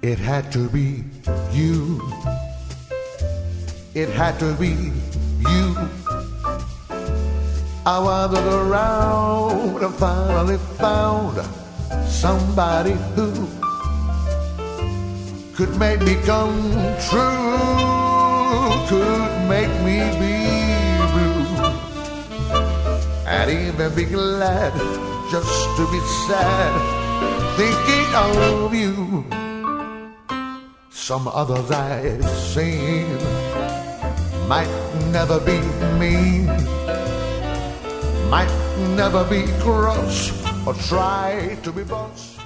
It had to be you. It had to be you. I wandered around and finally found somebody who could make me come true, could make me be blue, and even be glad just to be sad, thinking of you. Some others I've seen might never be mean, might never be cross or try to be boss.